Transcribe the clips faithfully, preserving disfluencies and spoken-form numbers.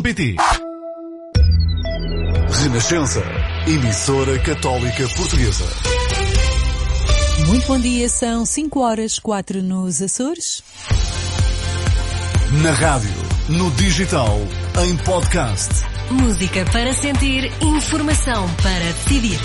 pt. Renascença, emissora católica portuguesa. Muito bom dia, são cinco horas, quatro nos Açores. Na rádio, no digital, em podcast. Música para sentir, informação para decidir.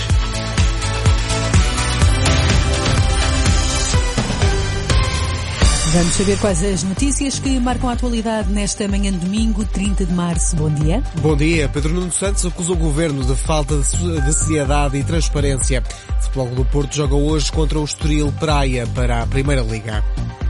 Vamos saber quais as notícias que marcam a atualidade nesta manhã de domingo, trinta de março. Bom dia. Bom dia. Pedro Nuno Santos acusou o governo de falta de seriedade e transparência. O Futebol Clube do Porto joga hoje contra o Estoril Praia para a Primeira Liga.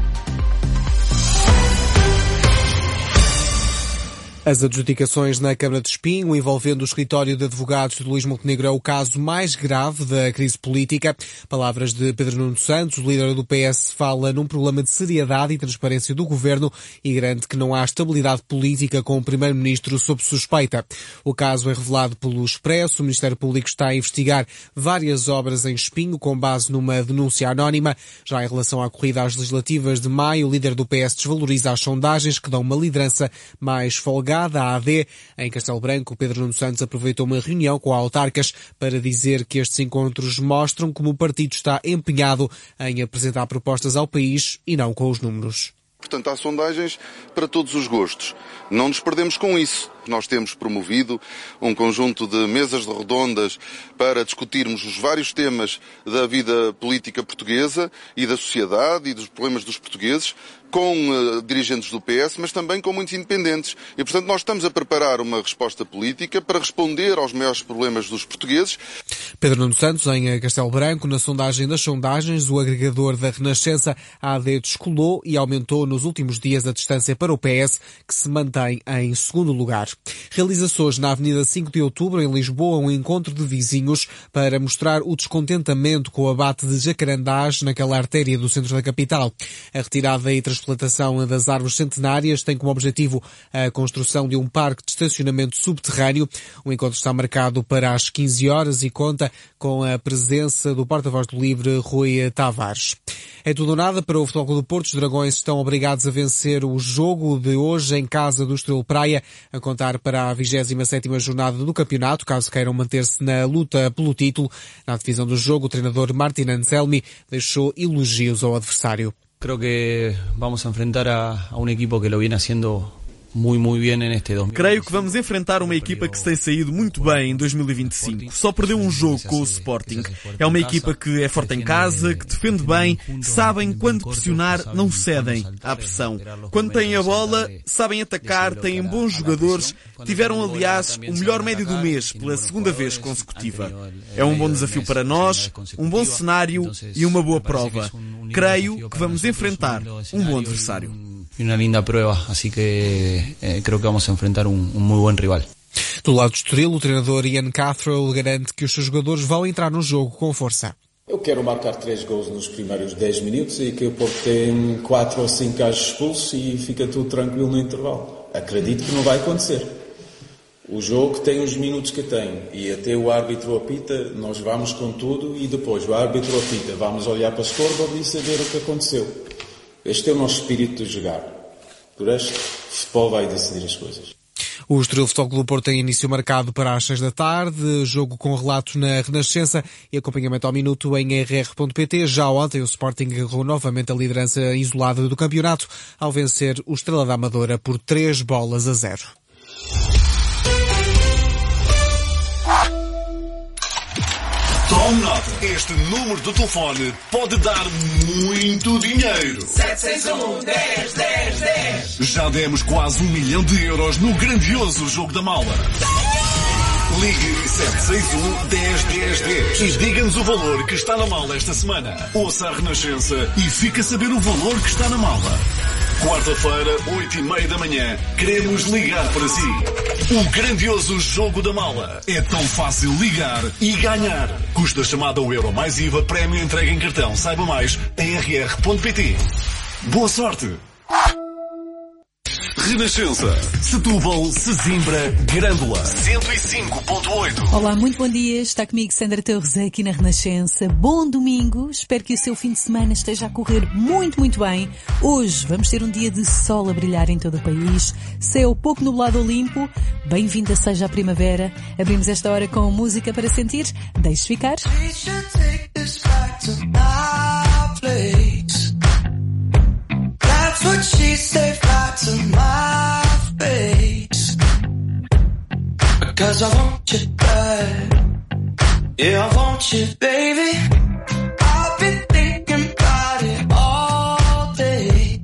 As adjudicações na Câmara de Espinho, envolvendo o escritório de advogados de Luís Montenegro, é o caso mais grave da crise política. Palavras de Pedro Nuno Santos, o líder do P S, fala num problema de seriedade e transparência do governo e garante que não há estabilidade política com o primeiro-ministro sob suspeita. O caso é revelado pelo Expresso. O Ministério Público está a investigar várias obras em Espinho com base numa denúncia anónima. Já em relação à corrida às legislativas de maio, o líder do P S desvaloriza as sondagens que dão uma liderança mais folgada da A D. Em Castelo Branco, Pedro Nuno Santos aproveitou uma reunião com autarcas para dizer que estes encontros mostram como o partido está empenhado em apresentar propostas ao país e não com os números. Portanto, há sondagens para todos os gostos. Não nos perdemos com isso. Nós temos promovido um conjunto de mesas redondas para discutirmos os vários temas da vida política portuguesa e da sociedade e dos problemas dos portugueses, com uh, dirigentes do P S, mas também com muitos independentes. E, portanto, nós estamos a preparar uma resposta política para responder aos maiores problemas dos portugueses. Pedro Nuno Santos, em Castelo Branco, na sondagem das sondagens, o agregador da Renascença, a AD, descolou e aumentou nos últimos dias a distância para o P S, que se mantém em segundo lugar. Realiza-se hoje na Avenida cinco de Outubro, em Lisboa, um encontro de vizinhos para mostrar o descontentamento com o abate de jacarandás naquela artéria do centro da capital. A retirada e transplantação das árvores centenárias tem como objetivo a construção de um parque de estacionamento subterrâneo. O encontro está marcado para as quinze horas e conta com a presença do porta-voz do Livre, Rui Tavares. É tudo ou nada para o Futebol Clube do Porto. Os Dragões estão obrigados a vencer o jogo de hoje em casa do Estoril Praia, a contar para a vigésima sétima jornada do campeonato, caso queiram manter-se na luta pelo título. Na divisão do jogo, o treinador Martin Anselmi deixou elogios ao adversário. Creo que vamos a enfrentar a, a un equipo que lo viene haciendo muy muy bien en este domingo. Creio que vamos enfrentar uma equipa que se tem saído muito bem em dois mil e vinte e cinco. Só perdeu um jogo com o Sporting. É uma equipa que é forte em casa, que defende bem, sabem quando pressionar, não cedem à pressão. Quando têm a bola, sabem atacar, têm bons jogadores. Tiveram, aliás, o melhor médio do mês pela segunda vez consecutiva. É um bom desafio para nós, um bom cenário e uma boa prova. Creio que vamos enfrentar um bom adversário. Uma linda prova, assim que eh, creo que vamos a enfrentar um, um muito bom rival. Do lado do Estoril, o treinador Ian Catherall garante que os seus jogadores vão entrar no jogo com força. Eu quero marcar três gols nos primeiros dez minutos e que o Porto tem quatro ou cinco gajos expulsos e fica tudo tranquilo no intervalo. Acredito que não vai acontecer. O jogo tem os minutos que tem e até o árbitro apita, nós vamos com tudo e depois o árbitro apita, vamos olhar para a scoreboard e saber o que aconteceu. Este é o nosso espírito de jogar. Por este, o futebol vai decidir as coisas. O Estoril Futebol Clube do Porto tem início marcado para as seis da tarde, jogo com relatos na Renascença e acompanhamento ao minuto em r r ponto p t. Já ontem o Sporting agarrou novamente a liderança isolada do campeonato ao vencer o Estrela da Amadora por três bolas a zero. Tome nota, este número de telefone pode dar muito dinheiro. sete seis um, dez, dez, dez. Já demos quase um milhão de euros no grandioso jogo da Mala. Ligue sete seis um, dez, dez, dez e diga-nos o valor que está na mala esta semana. Ouça a Renascença e fique a saber o valor que está na mala. Quarta-feira, oito e meia da manhã, queremos ligar para si. O grandioso jogo da Mala. É tão fácil ligar e ganhar. Custa chamada ao euro mais I V A, prémio entregue em cartão. Saiba mais em r r ponto p t. Boa sorte! Renascença. Setúbal, Sesimbra, Grândola. cento e cinco ponto oito. Olá, muito bom dia. Está comigo Sandra Torres aqui na Renascença. Bom domingo. Espero que o seu fim de semana esteja a correr muito, muito bem. Hoje vamos ter um dia de sol a brilhar em todo o país. Céu pouco nublado ou limpo. Bem-vinda seja a primavera. Abrimos esta hora com música para sentir. Deixe ficar. That's what she said right to my face. Because I want you bad. Yeah, I want you, baby. I've been thinking about it all day.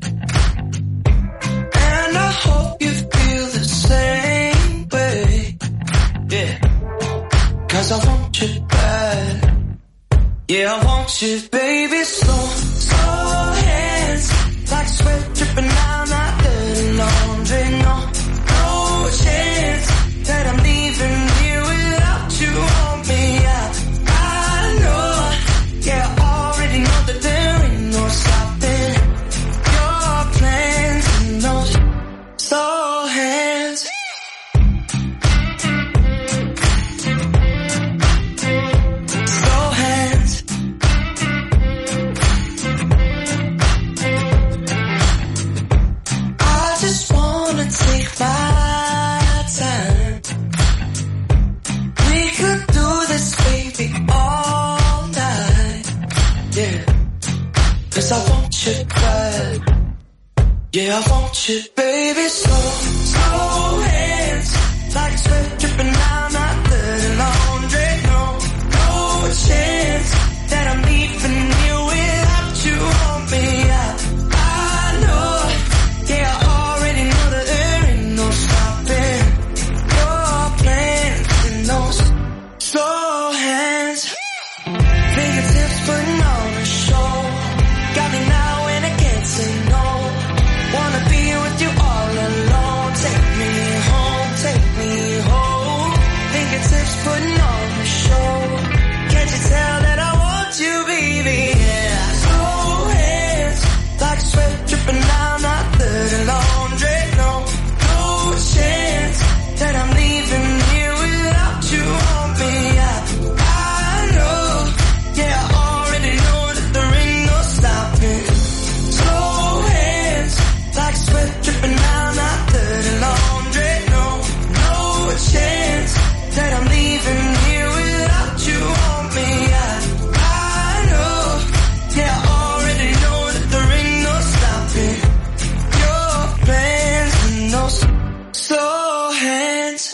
And I hope you feel the same way. Yeah. Because I want you bad. Yeah, I want you, baby. Slow, slow hands. Like sweat dripping down my dirty laundry. No, no chance that I'm leaving here without you on me. I, I know, yeah, I already know that there ain't no stopping your plans and those slow hands. Slow hands. Take my time. We could do this, baby, all night. Yeah. Cause I want you bad. Yeah, I want you, baby. Slow, slow hands. Like sweat dripping down my dirty laundry. No, no chance that I'm leaving here without you on me. I, I know. Yeah, I slow hands, fingertips putting on a show. Got me now and I can't say no. Wanna be with you all alone. Take me home, take me home. Fingertips putting on a show. Can't you tell that I want you, baby? Yeah. Slow hands, like sweat dripping down my dirty laundry. No, no chance that I'm leaving here without you on me. I, I know, yeah, I already know that there ain't no stopping. Slow hands, like sweat dripping down my dirty laundry. No, no chance that I'm leaving here without you on me. I, I know, yeah, I already know that there ain't no stopping your plans and those slow hands.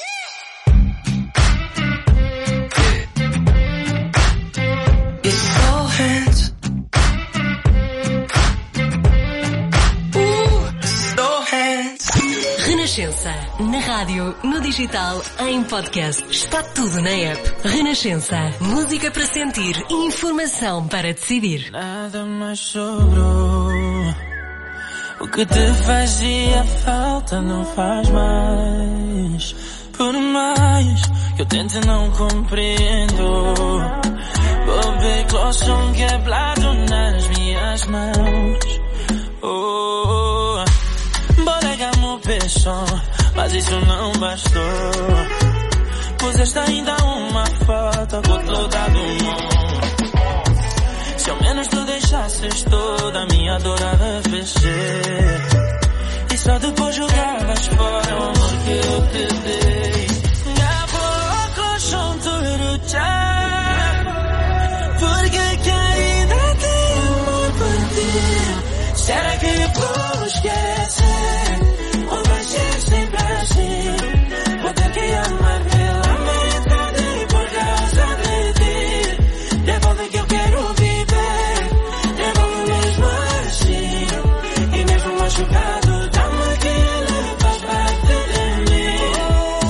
Renascença. Na rádio, no digital, em podcast. Está tudo na app. Renascença. Música para sentir e informação para decidir. Nada mais sobrou. O que te fazia falta não faz mais. Por mais que eu tente não compreendo. Volver close um quebrado nas minhas mãos. Oh, bolegamos o peixão, mas isso não bastou. Puseste ainda uma foto com toda do mundo. Se ao menos tu deixasses toda a minha dor a arrefecer. E só depois jogavas fora o amor que eu te dei. A pouco junto já. Porque que ainda tenho amor por ti. Será que vou esquecer? Ou vai ser sempre assim? Vou ter que amar pela metade por causa de ti. Devolve que eu quero viver. Devolve mesmo assim. E mesmo machucado, dá-me que ele faz parte de mim.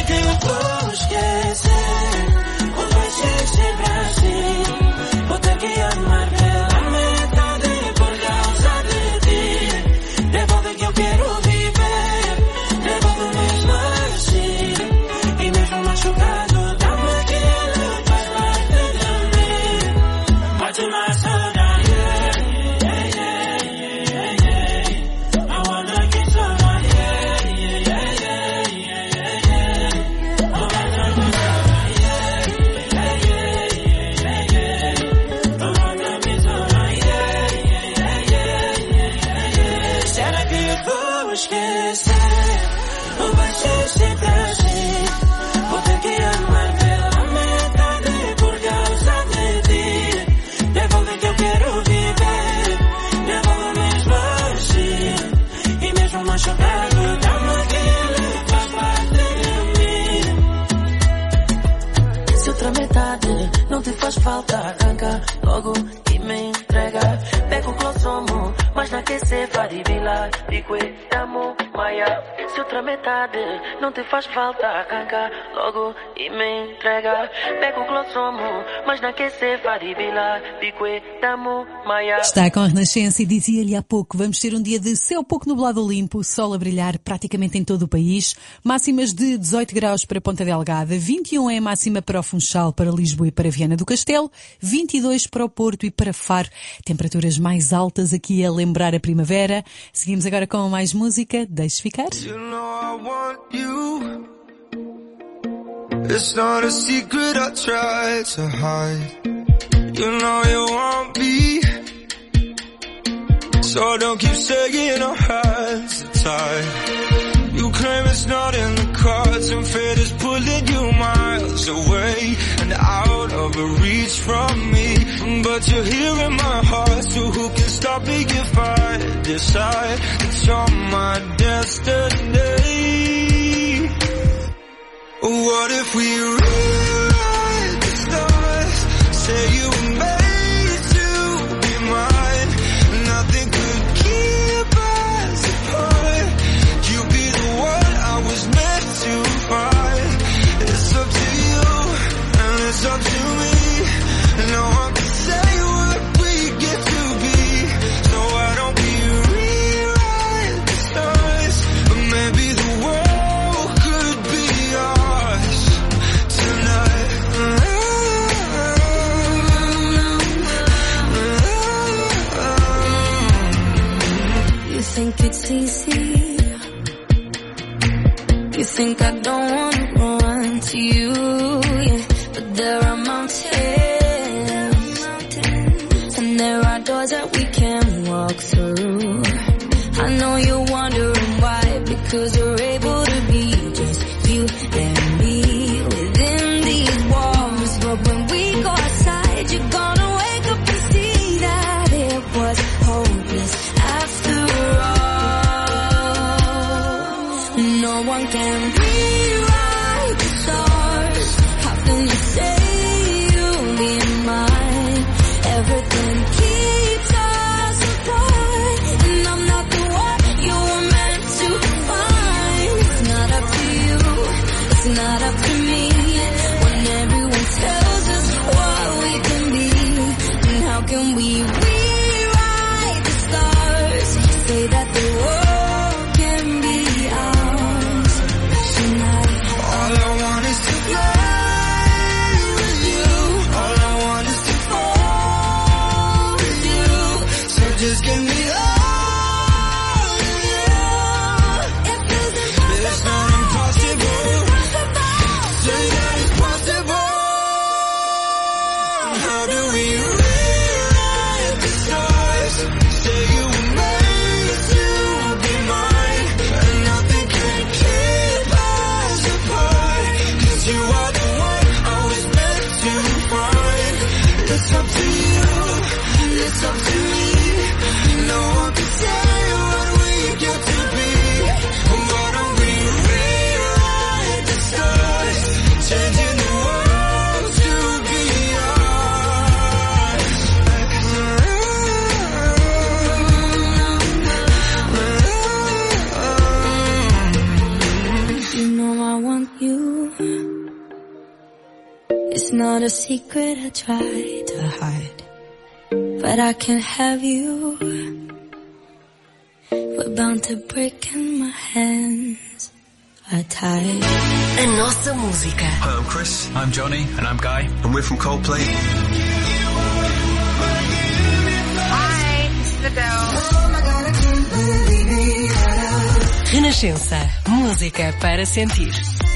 que eu vou esquecer? Ou vai ser sempre assim? Vou ter que amar pela metade por causa de ti. Devolve que eu quero viver, devolve mesmo assim. E mesmo machucado, dá-me aquilo que faz parte de mim. Bate mais saudade. Yeah, yeah, yeah, yeah, yeah. I wanna get some, yeah, yeah, yeah, yeah, yeah, yeah. I wanna get some, yeah, yeah, yeah, yeah, yeah. I wanna get some, yeah, yeah, yeah, yeah, yeah. Será que eu vou esquecer? Ou vai ser sempre assim? Vou ter que amar pela metade por causa de ti. Devolve que eu quero viver, devolve mesmo assim. E mesmo machucado, dá-me aquilo que faz parte de mim. Se outra metade não te faz falta, arranca logo e me entrega. Pega o glossomo, mas na que se faribila, pique, damo, maia. Se outra metade não te faz falta, arranca logo e me entrega. Pega o glossomo, mas na que se faribila, pique, damo, maia. Está com a Renascença e dizia-lhe há pouco, vamos ter um dia de céu pouco nublado limpo, sol a brilhar praticamente em todo o país, máximas de dezoito graus para Ponta Delgada, vinte e um é a máxima para o Funchal, para Lisboa e para Viana do Castelo, vinte e dois para o Porto e para Faro, temperaturas mais altas aqui a lembrar a primavera. Seguimos agora com mais música, deixe ficar. You know I want you. It's not a secret I try to hide. You know you want me, so don't keep saying our hands are tied. You claim it's not in the cards, and fate is pulling you miles away and out of reach from me. But you're here in my heart, so who can stop me if I decide that you're my destiny? What if we rewrite the stars, say you were made to be mine? Nothing could keep us apart. You be the one I was meant to find. It's up to you, and it's up to me. No one can say what we get to be. So why don't we rewrite the stars? But maybe the world could be ours tonight. You think it's easy? You think I don't wanna run to you? Yeah. But there are mountains, and there are doors that we can walk through. I know you're wondering why, because you're able to be just you and me within these walls. But when we go outside, you're gonna wake up and see that it was hopeless after all. No one can rewrite the stars. How can you say you'll be mine? Everything keeps us apart, and I'm not the one you were meant to find. It's not up to you, it's not up to me. When everyone tells us what we can be, and how can we rewrite the stars? Say that the world can be ours tonight. All I want is to fly with you. All I want is to fall with you. So just give me all of you. It's not impossible. you. It's not a secret I try to hide, but I can't have you. We're bound to break and my hands are tied. A nossa música. Hi, I'm Chris. I'm Johnny. And I'm Guy. And we're from Coldplay. Hi, this is Adele. Renascença. Música para sentir.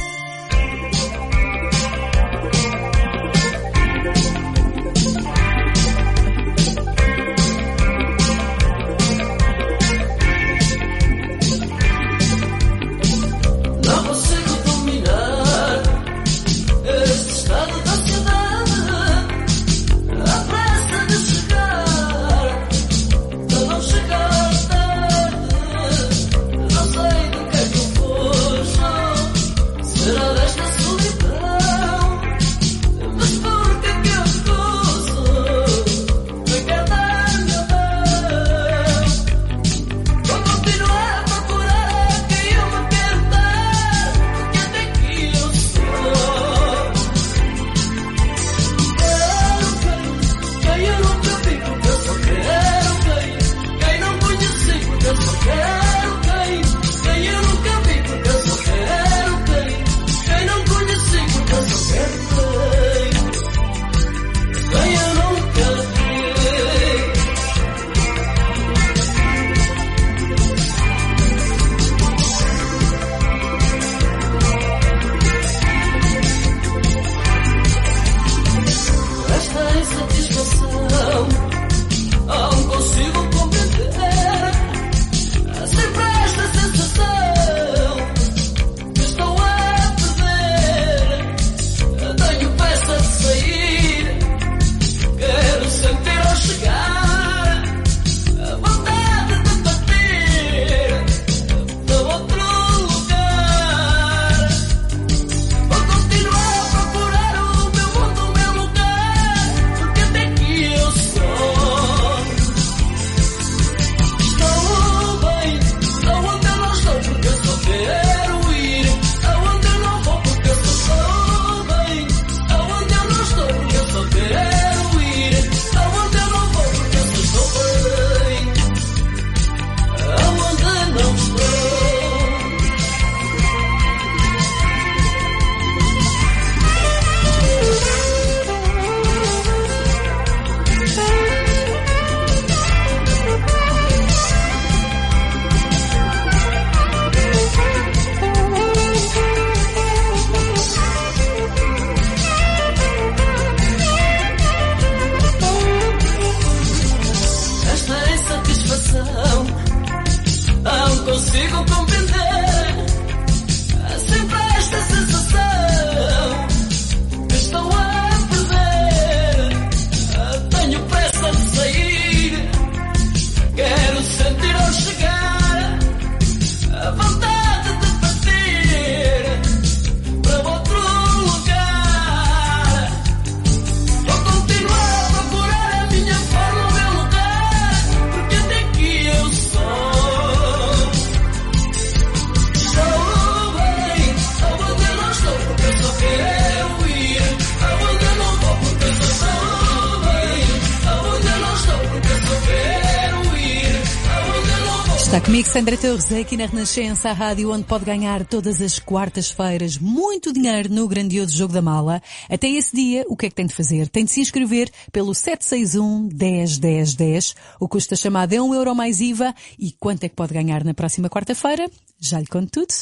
Está comigo Sandra Torres aqui na Renascença, a rádio onde pode ganhar todas as quartas-feiras muito dinheiro no grandioso Jogo da Mala. Até esse dia, o que é que tem de fazer? Tem de se inscrever pelo sete seis um, dez, dez, dez. O custo da chamada é um euro mais I V A. E quanto é que pode ganhar na próxima quarta-feira? Já lhe conto tudo.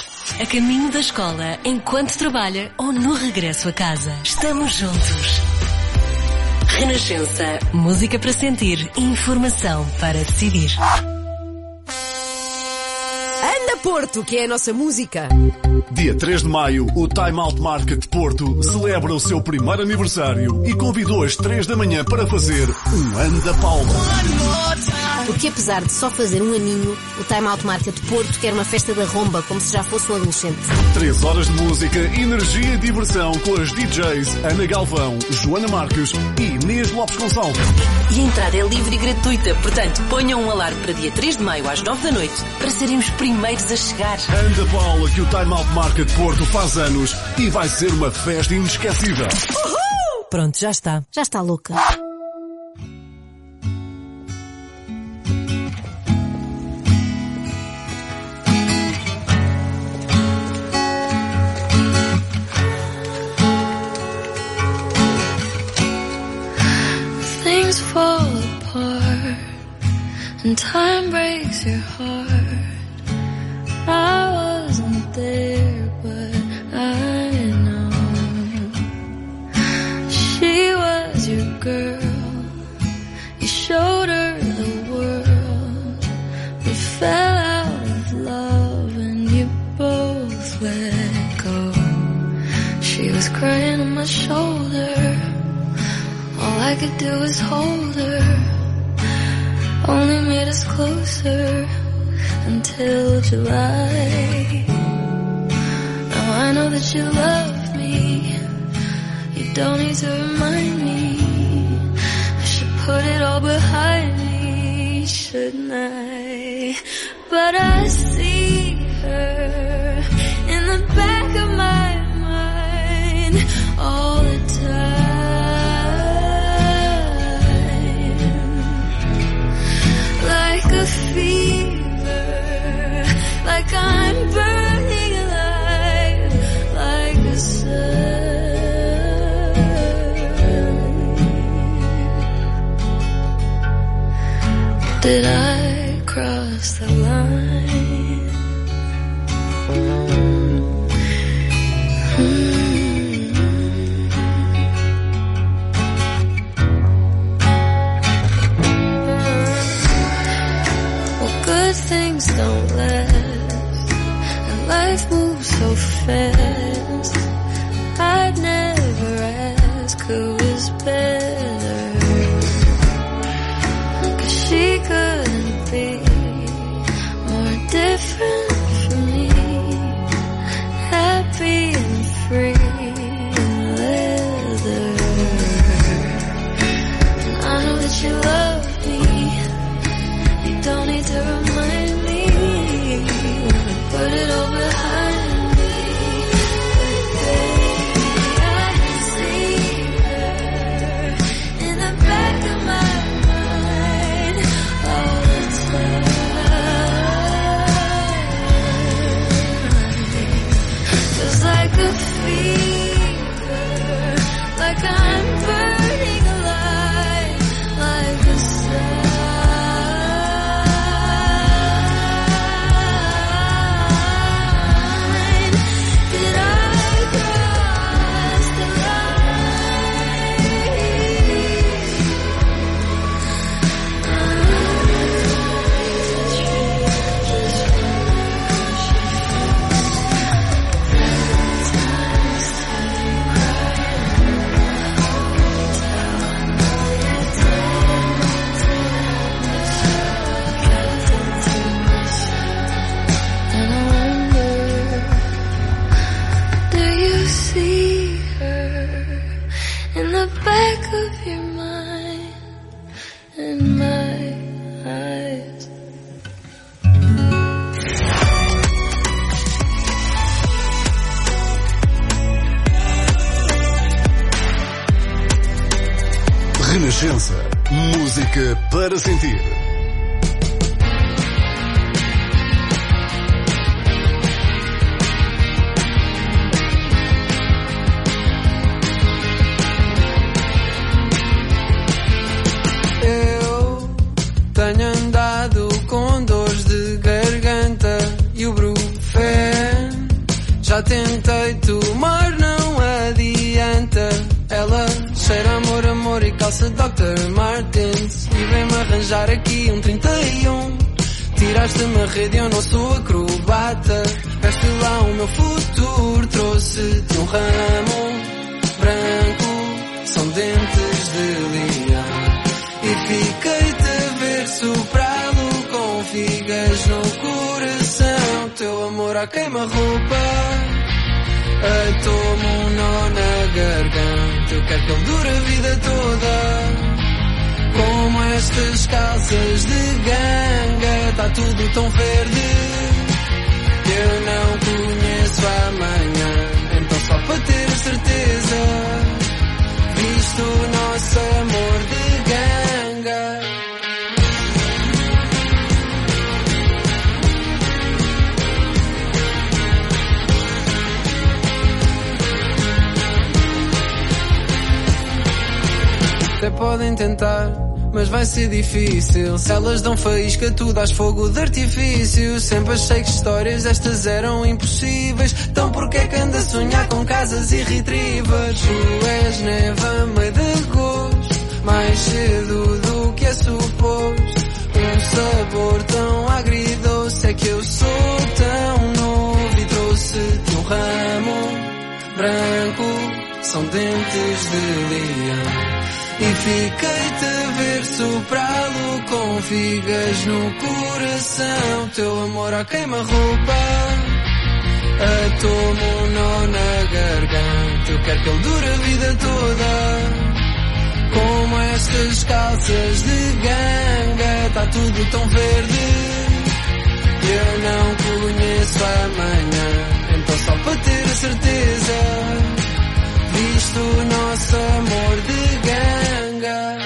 A caminho da escola, enquanto trabalha ou no regresso a casa. Estamos juntos. Renascença. Música para sentir, informação para decidir. Anda Porto, que é a nossa música. Dia três de maio, o Time Out Market Porto celebra o seu primeiro aniversário e convidou às três da manhã para fazer um Anda Palma. Porque apesar de só fazer um aninho, o Time Out Market Porto quer uma festa da romba, como se já fosse um adolescente. Três horas de música, energia e diversão com as D Js Ana Galvão, Joana Marques e Inês Lopes Gonçalves. E a entrada é livre e gratuita, portanto ponham um alarme para dia três de maio às nove da noite para serem os primeiros a chegar. Anda Paula que o Time Out Market Porto faz anos e vai ser uma festa inesquecível. Uhul! Pronto, já está. Já está louca. Things fall apart and time breaks your heart. I wasn't there, but I know she was your girl. You showed her the world. We fell out of love and you both let go. She was crying on my shoulder. All I could do was hold her. Only made us closer until July. Now I know that you love me. You don't need to remind me. I should put it all behind me, shouldn't I? But I see her in the back of my mind all the time. Like a fever, like I'm burning alive, like a sun. Did I cross the line? Mm-hmm. Well, good things don't last, and life moves so fast. I'd never ask who was better, 'cause she couldn't be more different from me. Happy and free in leather. And I know that you love me. You don't need to remind me. Wanna put it all behind me. But baby, I can see her in the back of my mind all the time. Just like a fever, like I'm burning alive, like a sun. Did I cross the And I wonder, do you see her in the back of your mind, in my eyes? Renascença. Música para sentir. Eu tenho andado com dores de garganta e o Brufen. Já tentei tomar, não adianta. Ela cheira amor, amor e calça doutor Martens. E vem-me arranjar aqui um trinta e um. Tiraste-me a rede, eu não sou acrobata. Veste lá o meu futuro, trouxe-te um ramo branco, são dentes de leão. E fiquei-te a ver soprar a queima-roupa. Atou-me um nó na garganta. Eu quero que ele dure a vida toda. Como estas calças de ganga, tá tudo tão verde. Eu não conheço amanhã, então só para ter certeza, visto o nosso amor de ganga. Até podem tentar, mas vai ser difícil. Se elas dão faísca, tu dás fogo de artifício. Sempre achei que histórias destas eram impossíveis. Então porquê é que anda a sonhar com casas e retrievers? Tu és neve a meio de agosto, mais cedo do que é suposto. Um sabor tão agridoce, é que eu sou tão novo e trouxe-te um ramo branco, são dentes de leão. E fiquei-te a ver soprá-lo com figas no coração. Teu amor à queima-roupa atou-me um nó na garganta. Eu quero que ele dure a vida toda. Como estas calças de ganga, tá tudo tão verde. Eu não conheço amanhã, então só para ter a certeza, visto o nosso amor de ganga.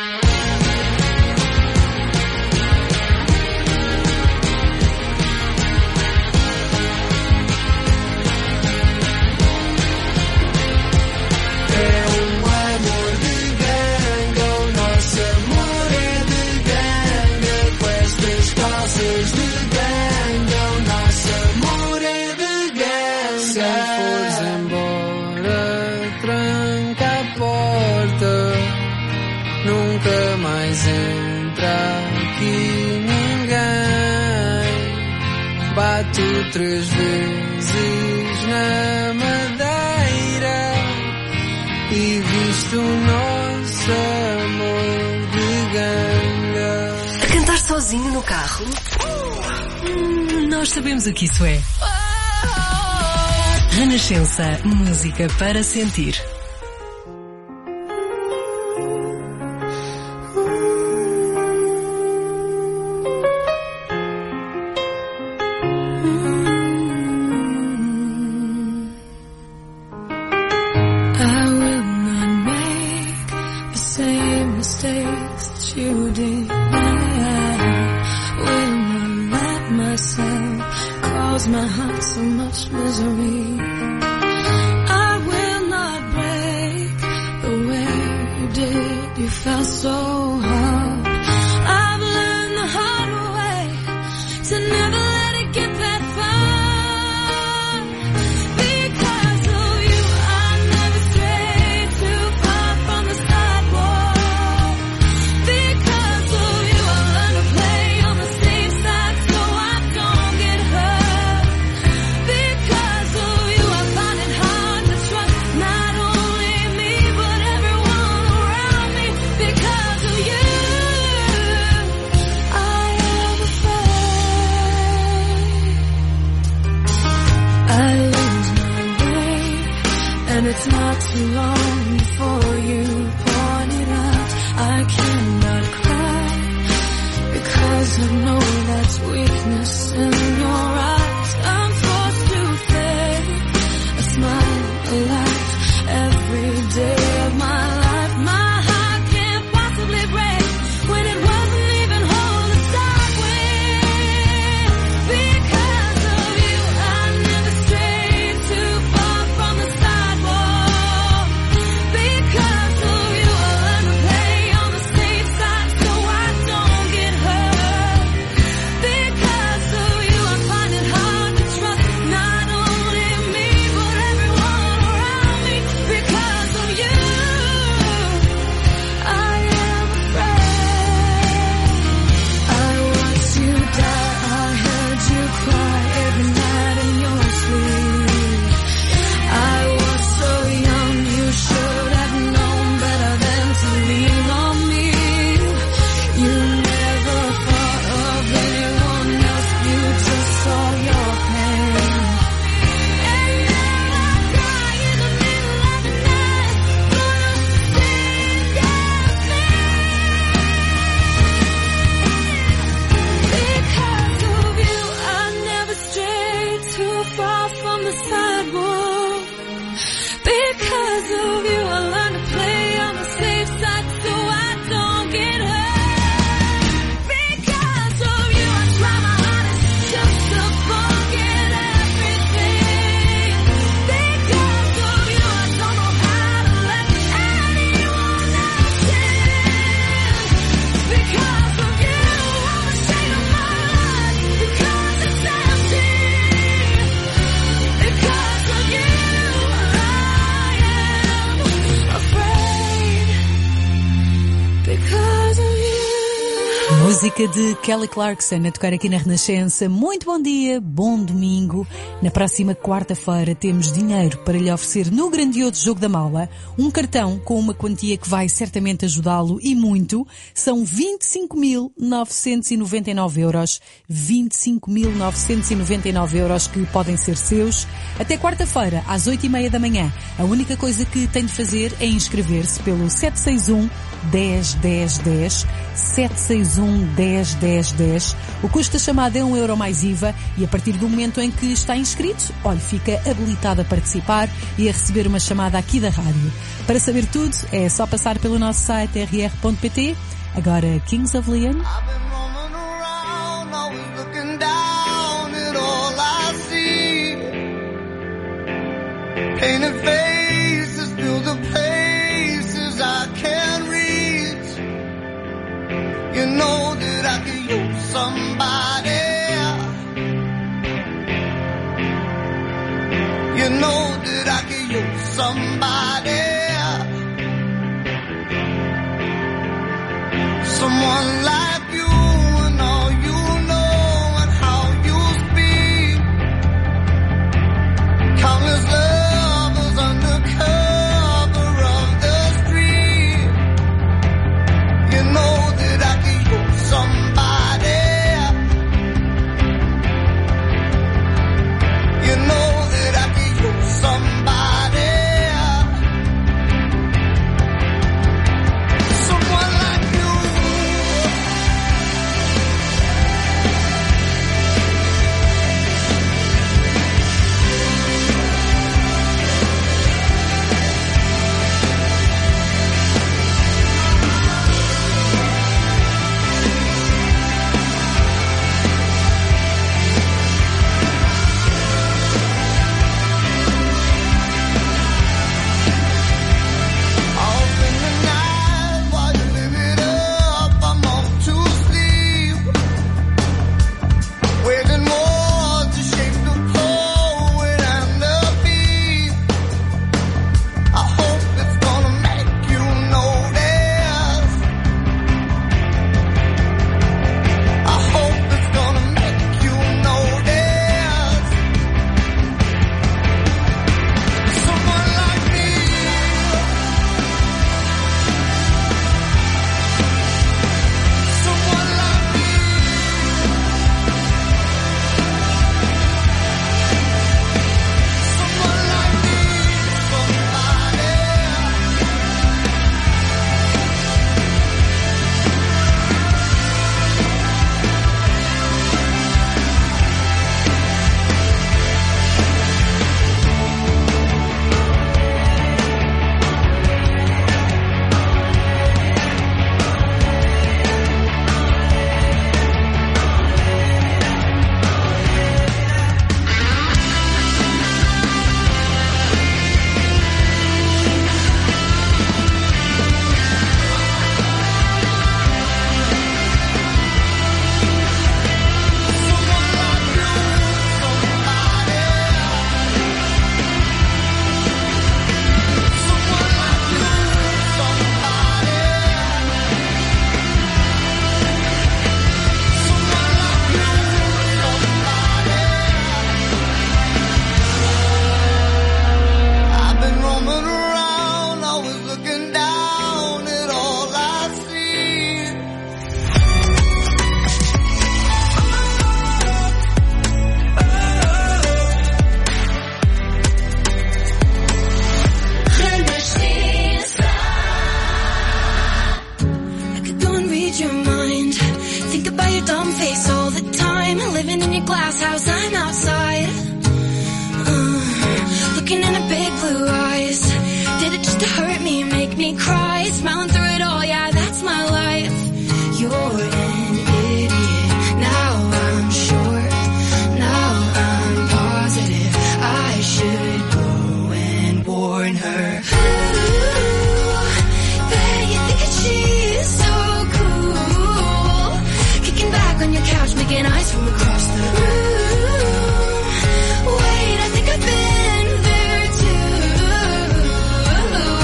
É um amor de ganga, o nosso amor é de ganga. Com estas calças de ganga, o nosso amor é de ganga. Se fores embora, tranca a porta, nunca mais entra aqui ninguém. Bato três vezes na madeira e visto o nosso amor de ganga. A cantar sozinho no carro? Hum, nós sabemos o que isso é. Renascença, música para sentir. My heart so much misery. I will not break the way you did. You felt so hard. I've learned the hard way to never let it get that far. Because of you, I never strayed too far from the sidewalk. Because of you, I learned to play on the safe side so I don't get hurt. It's not too long before you point it out. I cannot cry because I know that's weakness in your eyes. I'm forced to fake a smile, a laugh every day of my life. My heart can't possibly break when it wasn't even whole to start with. Because of you, I never strayed too far from the side. Hard música de Kelly Clarkson a tocar aqui na Renascença. Muito bom dia, bom domingo. Na próxima quarta-feira temos dinheiro para lhe oferecer no grandioso Jogo da Mala, um cartão com uma quantia que vai certamente ajudá-lo e muito. São vinte e cinco mil novecentos e noventa e nove euros. vinte e cinco mil novecentos e noventa e nove euros que podem ser seus. Até quarta-feira, às oito e meia da manhã. A única coisa que tem de fazer é inscrever-se pelo sete seis um, dez, dez, dez, sete seis um, dez, dez, dez. O custo da chamada é um euro mais I V A e a partir do momento em que está inscrito, olha, fica habilitado a participar e a receber uma chamada aqui da rádio. Para saber tudo, é só passar pelo nosso site r r ponto p t. Agora, Kings of Leon. Painted faces fill the places I can't reach. You know that I could use somebody. You know that I could use somebody. Someone like you and all you know and how you speak. Countless lovers under cover of the street. You know that I could use somebody. You know that I could use somebody. Someone like you.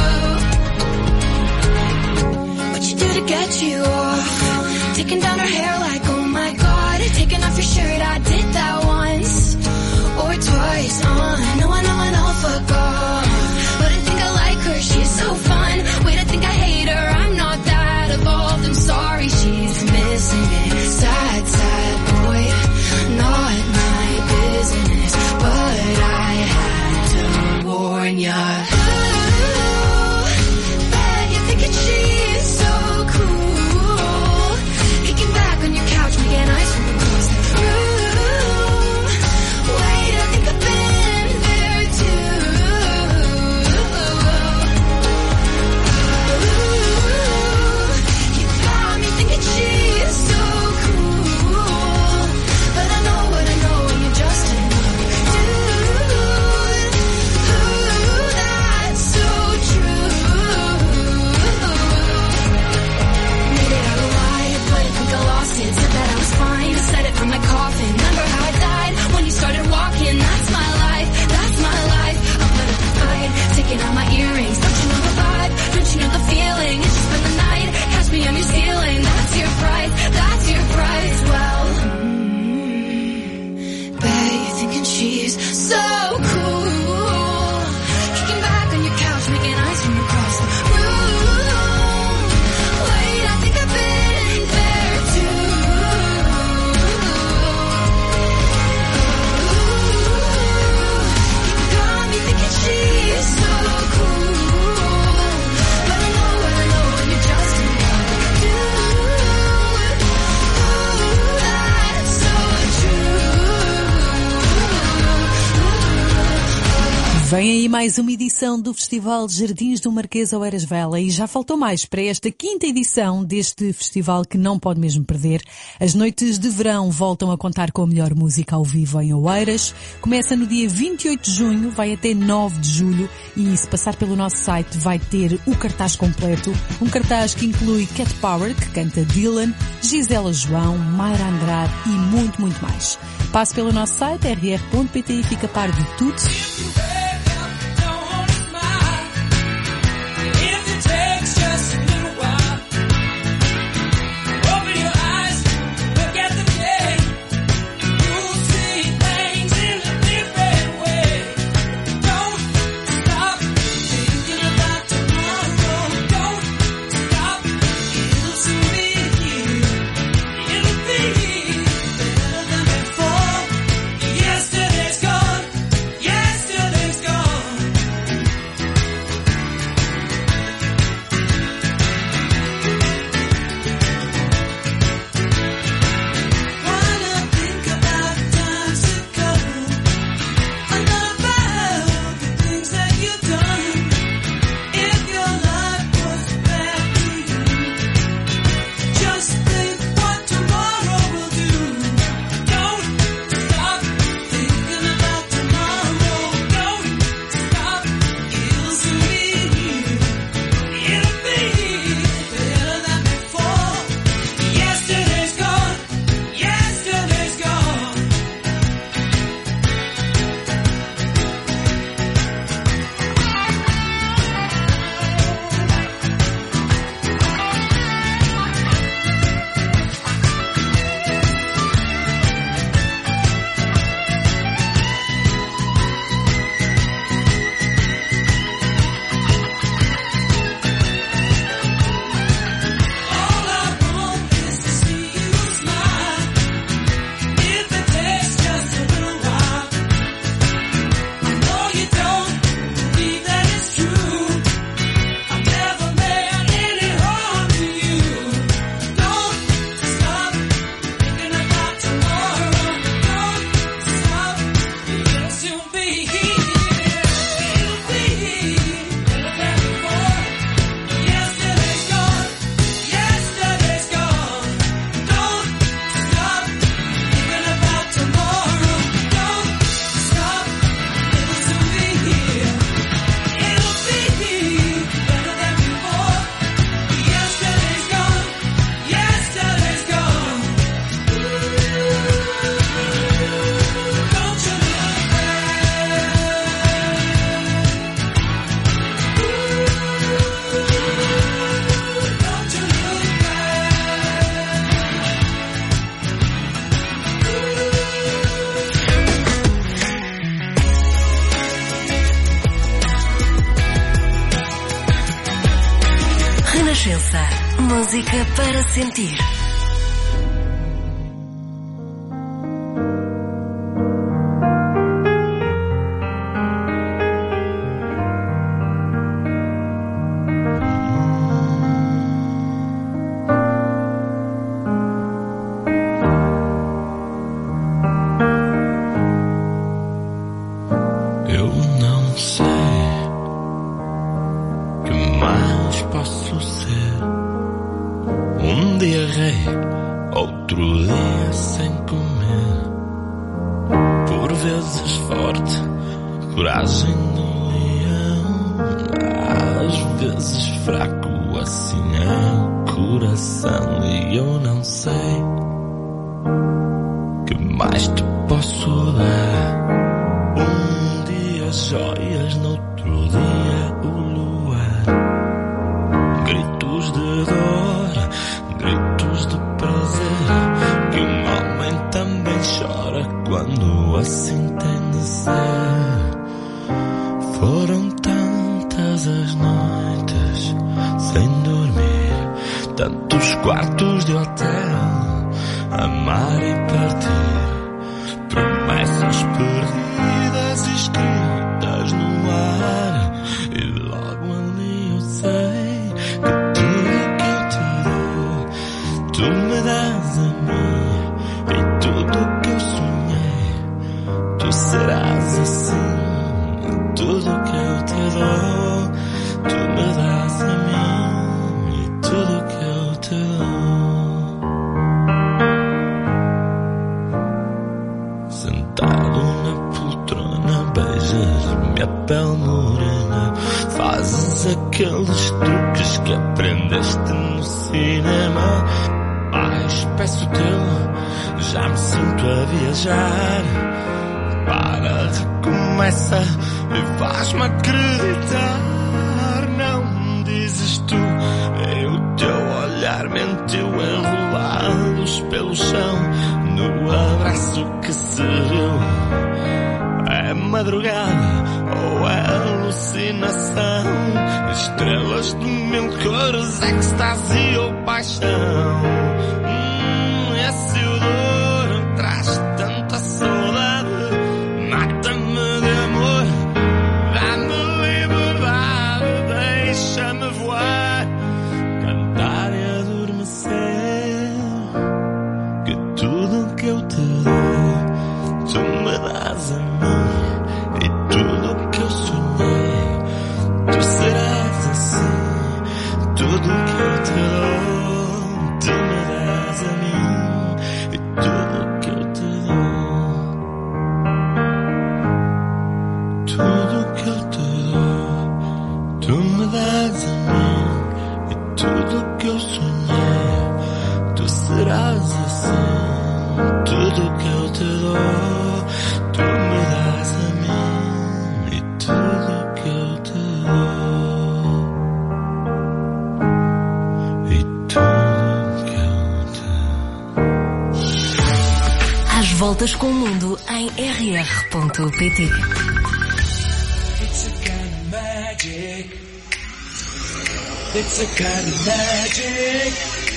Taking down her hair cool. Kicking back on your couch, making ice from across the room. Wait, I think I've been there too. You got me thinking she's so cool, but I know what I know, and you're just another dude. That's so true. Maybe I lied, but I think I lost it. Said that I was fine, I said it from my coffin. Remember how I died when you started walking? That's my life, that's my life. I'll put up a fight, taking out my earrings. Don't you know the vibe? Don't you know the feeling? It's just been the night, catch me on your ceiling. That's your price, that's your price. Well, mm, bet you're thinking she's so cool. Kicking back on your couch, making ice from across the room. Wait, I think I've been there too. You got me thinking she's so cool, but I know what I know, and you're just another dude. That's so true. Vem aí mais uma edição do Festival Jardins do Marquês Oeiras Vela e já faltou mais para esta quinta edição deste festival que não pode mesmo perder. As noites de verão voltam a contar com a melhor música ao vivo em Oeiras. Começa no dia vinte e oito de junho, vai até nove de julho e se passar pelo nosso site vai ter o cartaz completo. Um cartaz que inclui Cat Power, que canta Dylan, Gisela João, Mayra Andrade e muito, muito mais. Passe pelo nosso site r r ponto p t e fica a par de tudo. Yesterday's gone. Renascença. Música para sentir. mais posso ser? Um dia rei, outro dia sem comer. Por vezes forte, coragem do leão. Às vezes fraco, assim é o coração. E eu não sei que mais te posso dar. Um dia joias, no outro dia o luar. Gritos de dor, gritos de prazer. Que um homem também chora quando assim tem de ser. Foram tantas as noites sem dormir, tantos quartos de hotel, amar e partir, promessas perdidas escritas no ar. E logo ali eu sei que tudo que eu te dou, tu me dás a mim. E tudo que eu sonhei, tu serás assim. Tudo que eu te dou, tu me dás a mim. E tudo que eu te dou. Sentado na poltrona, beijas minha pele morena. Fazes aqueles truques que aprendeste no cinema. Mais peço teu, já me sinto a viajar. Para, recomeça e faz-me acreditar. Não me dizes tu, é o teu olhar mentiu. Enrolados pelo chão, no abraço que se viu. É madrugada ou é alucinação? Estrelas de mil cores, êxtase ou paixão. Hum, esse odor traz tanta saudade. Mata-me de amor, dá-me liberdade, deixa-me voar, cantar e adormecer. Que tudo que eu te dou, tu me dás a mim. E tudo que eu sonhei, tu serás assim. Tudo que eu te dou, tu me dás a mim. E tudo que eu te dou, tudo que eu te dou, tu me dás a mim. E tudo que eu sonhei, tu serás assim. Tudo que eu te dou, tu me dás a mim. E tudo que eu te dou, e tudo que eu te dou. Às voltas com o mundo em r r ponto p t. It's a kind of magic. It's a kind of magic.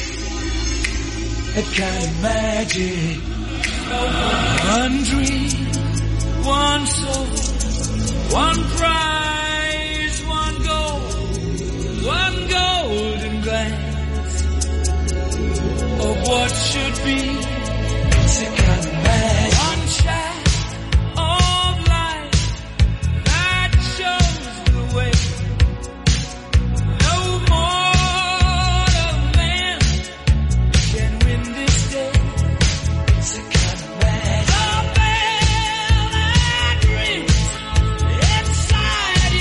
A kind of magic. One dream, one soul, one prize, one goal, one golden glance of what should be. It's a kind of magic. One shot of light that shows the way. No mortal man can win this day. It's a kind of magic. The bell that rings inside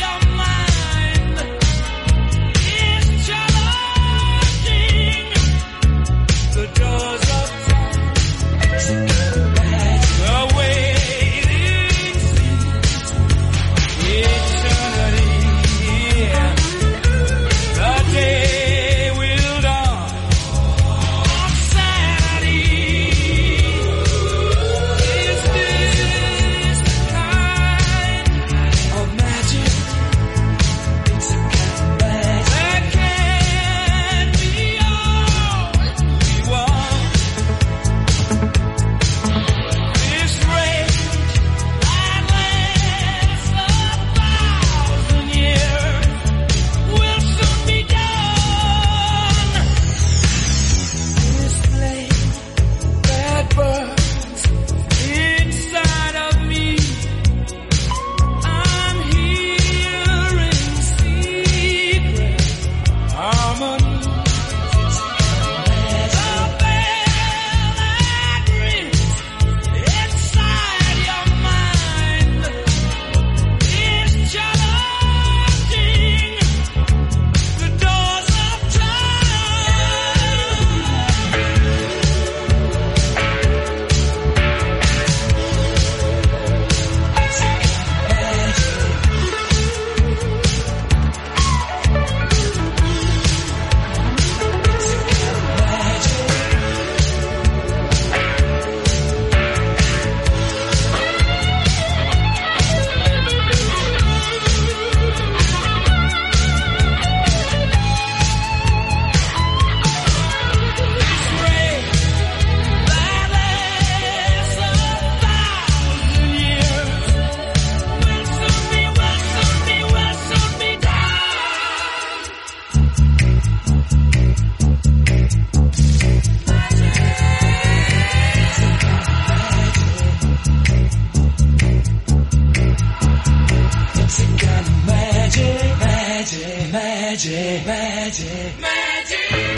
Magic, magic, magic.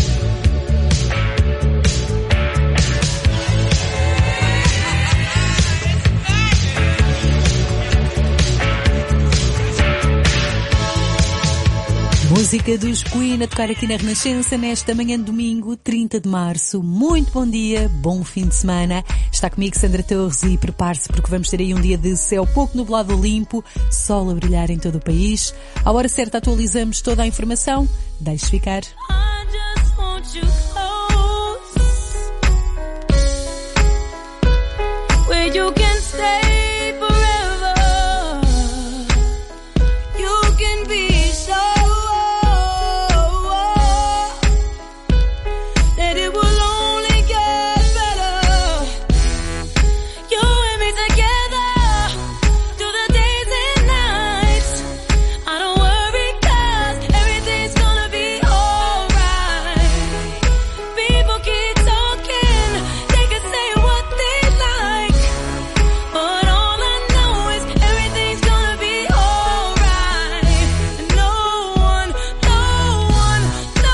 Música dos Queen a tocar aqui na Renascença nesta manhã de domingo, trinta de março. Muito bom dia, bom fim de semana. Está comigo Sandra Torres e prepare-se porque vamos ter aí um dia de céu pouco nublado ou limpo, sol a brilhar em todo o país. À hora certa atualizamos toda a informação. Deixe ficar. Where you can stay forever. You can be so that it will only get better. You and me together through the days and nights. I don't worry 'cause everything's gonna be alright. People keep talking, they can say what they like, but all I know is everything's gonna be alright. And no one, no one, no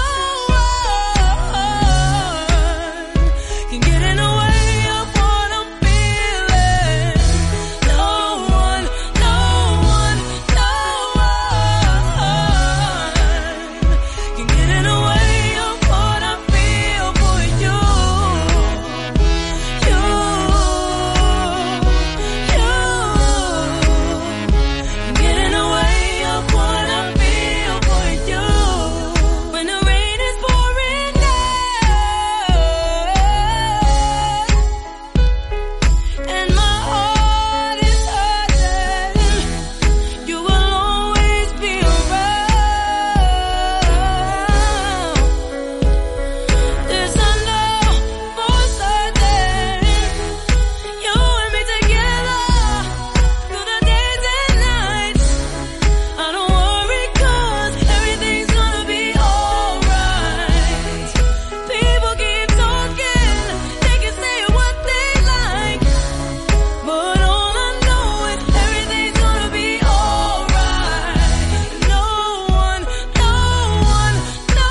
one can get in the way of what I'm feeling. No one, no one, no one can get in the way of what I feel for you. You, you can get in the way of what I feel for you. When the rain is pouring down and my heart is hurting, you will always be around. This I know for certain. You and me together through the days and nights. I don't worry 'cause everything's gonna be alright. People keep talking, they can say what they like, but all I know is everything's gonna be alright. No one, no one, no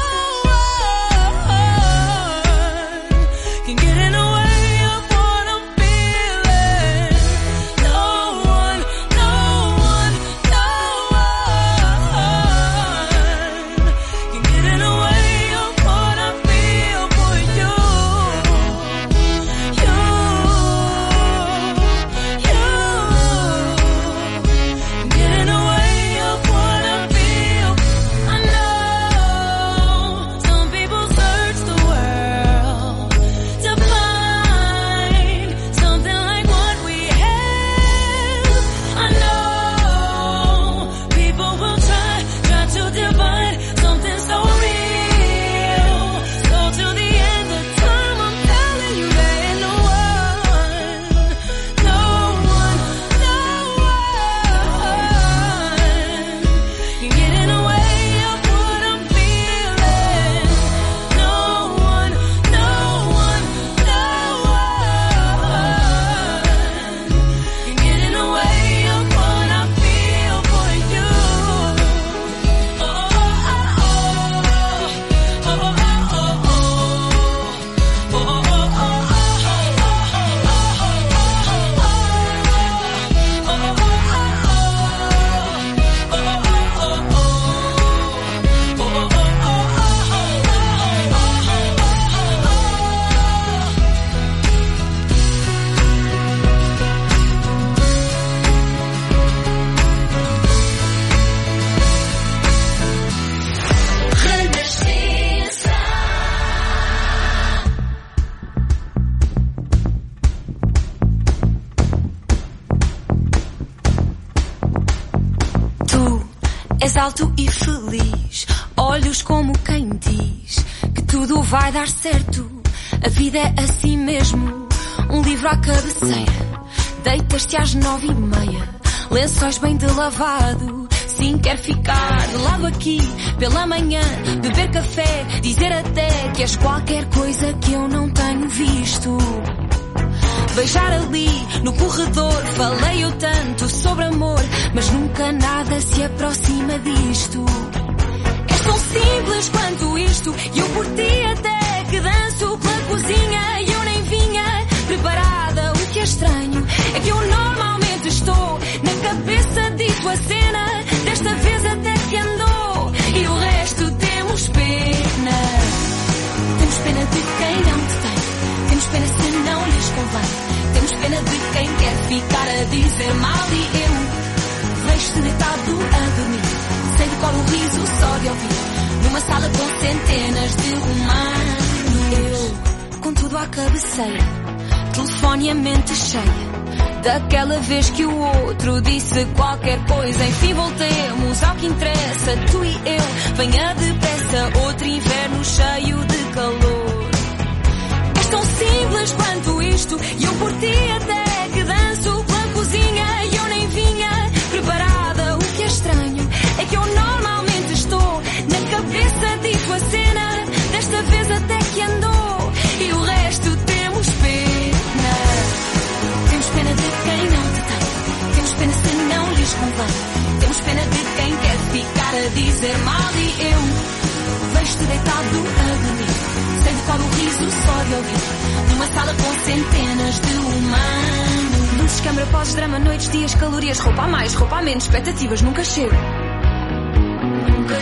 one can get in the way of what I'm feeling. No one, no one, no one can get in the way of what I feel for you. You, you get in the way of what I feel. I know some people search the world to find something like what we have. I know people will try, try to divide something so real. So till the end of time, I'm telling you there ain't no one, no one, no one can get in the way of what I'm feeling. No one, no one, no one can get in the way of what I feel for you. Oh, oh, oh, oh, oh, oh, oh, oh, Tu és alto e feliz, olhos como quem diz que tudo vai dar certo. A vida é assim mesmo, um livro à cabeceira. Deitas-te às nove e meia, lençóis bem de lavado. Sim, quer ficar de lado aqui pela manhã, beber café, dizer até que és qualquer coisa que eu não tenho visto. Beijar ali no corredor, falei-o tanto sobre amor, mas nunca nada se aproxima disto. simples quanto isto. E eu por ti até que danço pela cozinha. E eu nem vinha preparada. O que é estranho é que eu normalmente estou na cabeça dito a cena. Desta vez até que andou. E o resto temos pena. Temos pena de quem não te tem. Temos pena se não lhes convém. Temos pena de quem quer ficar a dizer mal. E eu vejo-te deitado a dormir. Sei de cor o riso só de ouvir. Numa sala com centenas de humanos. Eu, com tudo à cabeceira, telefone e a mente cheia. Daquela vez que o outro disse qualquer coisa. Enfim voltemos ao que interessa. Tu e eu, venha depressa. Outro inverno cheio de calor. És tão simples quanto isto. E eu por ti até que danço pela cozinha. E eu nem vinha preparada. O que é estranho é que eu normalmente estou na cabeça dito a cena. Desta vez até que andou. E o resto temos pena. Temos pena de quem não te tem. Temos pena se não lhes convém. Temos pena de quem quer ficar a dizer mal. E eu vejo-te deitado a dormir. Sei de cor o riso só de ouvir. Numa sala com centenas de humanos. Luzes, câmara, pós, drama, noites, dias, calorias. Roupa a mais, roupa a menos, expectativas, nunca chego. Nunca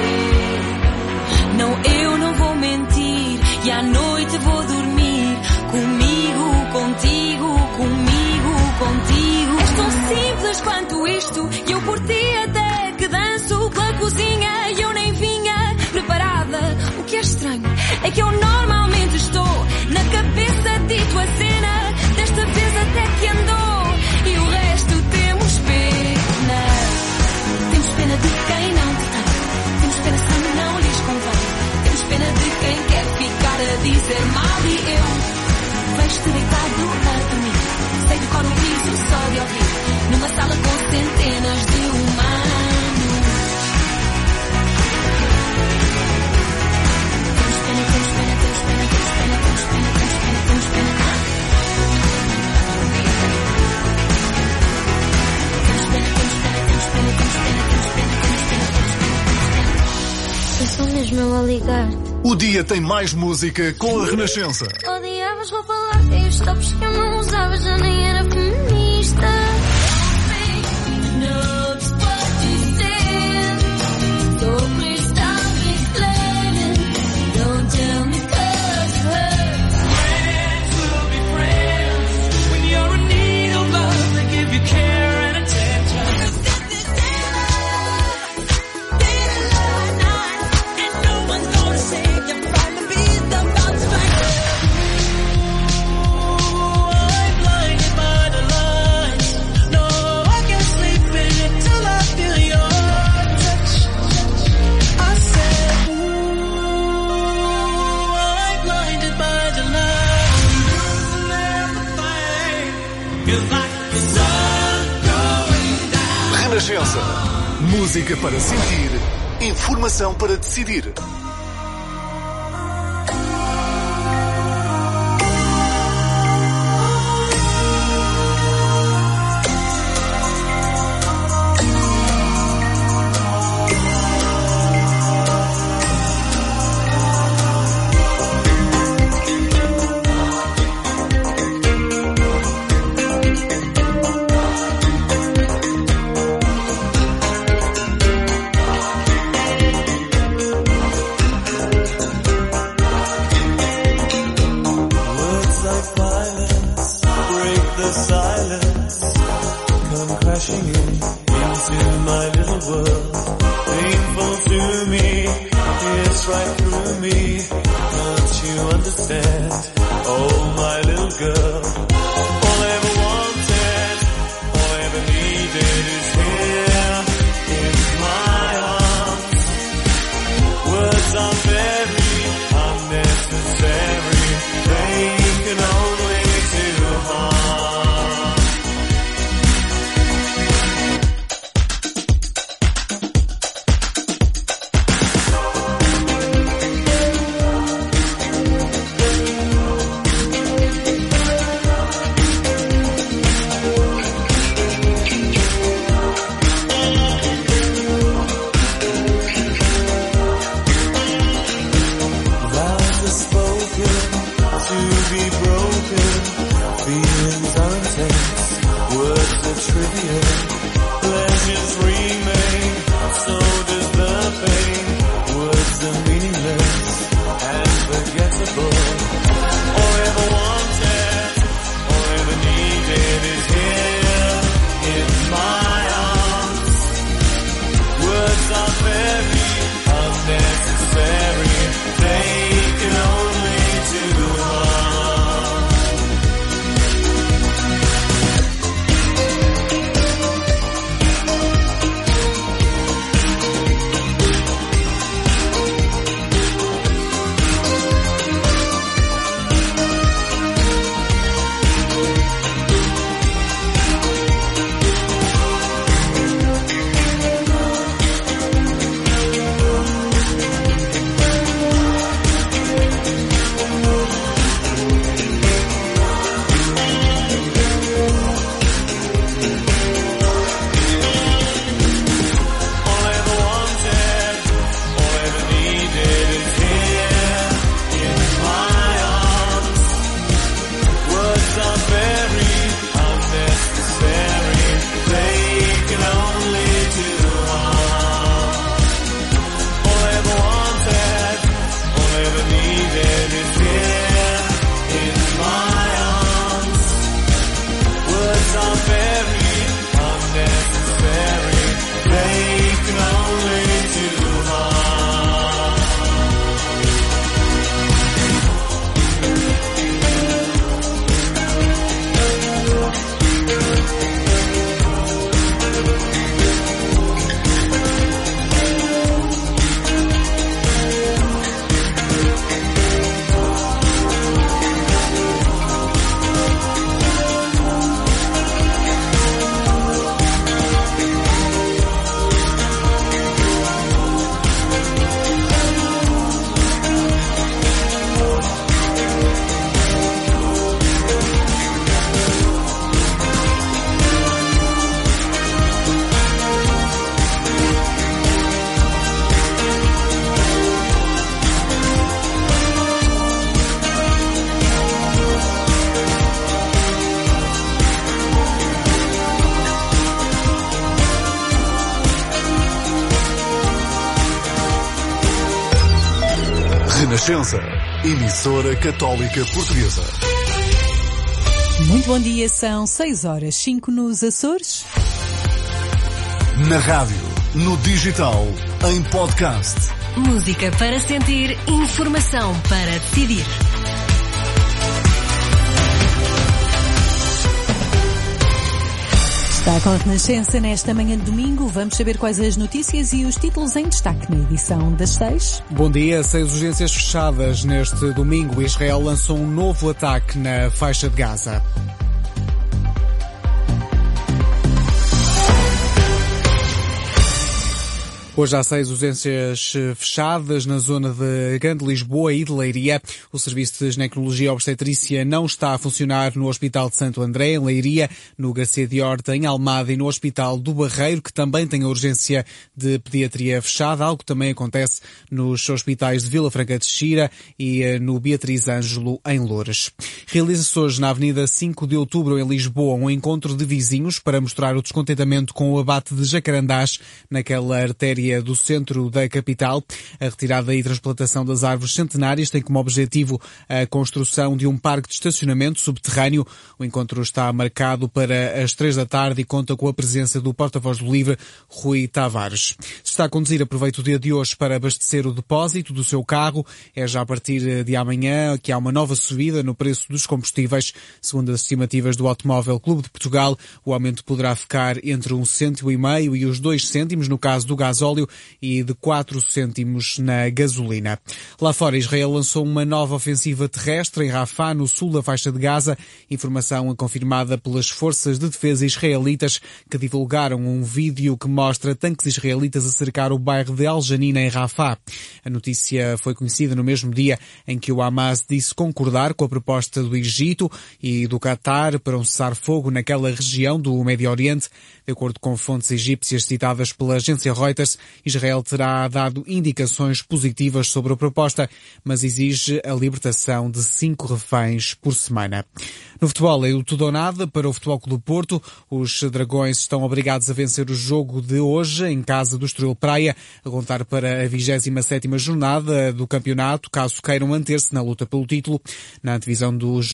chego. Não, eu não vou mentir. E à noite vou dormir. Comigo, contigo, comigo, contigo. És tão simples quanto isto. E eu por ti até que danço pela cozinha. E eu nem vinha preparada. O que é estranho é que eu normalmente estou na cabeça dito a cena. Desta vez até que andou. E o resto temos pena. Temos pena de quem não te tem. Temos pena se não lhes convém. Temos pena de quem quer ficar a dizer mal. E eu vejo-te deitado a dormir. Sei de cor o riso só de ouvir. Numa sala com centenas de humanos. Temos pena, temos pena, temos pena, temos pena, temos pena, temos pena, temos pena. Temos pena, temos pena, temos pena, temos pena, temos pena, temos pena, temos pena. É só mesmo eu a ligar. O dia tem mais música com a Renascença. Odiavas roupa larga e os tops que eu não usava, já nem era feminista. Renascença. Música para sentir, informação para decidir. Renascença, emissora católica portuguesa. Muito bom dia, são seis horas, cinco nos Açores. Na rádio, no digital, em podcast. Música para sentir, informação para decidir. Está com a Renascença nesta manhã de domingo. Vamos saber quais as notícias e os títulos em destaque na edição das seis. Bom dia. Seis urgências fechadas neste domingo. Israel lançou um novo ataque na faixa de Gaza. Hoje há seis urgências fechadas na zona de Grande Lisboa e de Leiria. O serviço de ginecologia obstetrícia não está a funcionar no Hospital de Santo André, em Leiria, no Garcia de Horta, em Almada e no Hospital do Barreiro, que também tem a urgência de pediatria fechada, algo que também acontece nos hospitais de Vila Franca de Xira e no Beatriz Ângelo, em Loures. Realiza-se hoje na Avenida cinco de Outubro, em Lisboa, um encontro de vizinhos para mostrar o descontentamento com o abate de jacarandás naquela artéria do centro da capital. A retirada e transplantação das árvores centenárias tem como objetivo a construção de um parque de estacionamento subterrâneo. O encontro está marcado para as três da tarde e conta com a presença do porta-voz do LIVRE, Rui Tavares. Se está a conduzir, aproveita o dia de hoje para abastecer o depósito do seu carro. É já a partir de amanhã que há uma nova subida no preço dos combustíveis. Segundo as estimativas do Automóvel Clube de Portugal, o aumento poderá ficar entre um cêntimo e meio e os dois cêntimos no caso do gasóleo e de quatro cêntimos na gasolina. Lá fora, Israel lançou uma nova ofensiva terrestre em Rafah, no sul da faixa de Gaza. Informação confirmada pelas forças de defesa israelitas, que divulgaram um vídeo que mostra tanques israelitas a cercar o bairro de Al-Janina, em Rafah. A notícia foi conhecida no mesmo dia em que o Hamas disse concordar com a proposta do Egito e do Qatar para um cessar-fogo naquela região do Médio Oriente. De acordo com fontes egípcias citadas pela agência Reuters, Israel terá dado indicações positivas sobre a proposta, mas exige a libertação de cinco reféns por semana. No futebol, é o tudo ou nada para o Futebol Clube do Porto. Os Dragões estão obrigados a vencer o jogo de hoje em casa do Estoril Praia, a contar para a vigésima sétima jornada do campeonato, caso queiram manter-se na luta pelo título. Na antevisão dos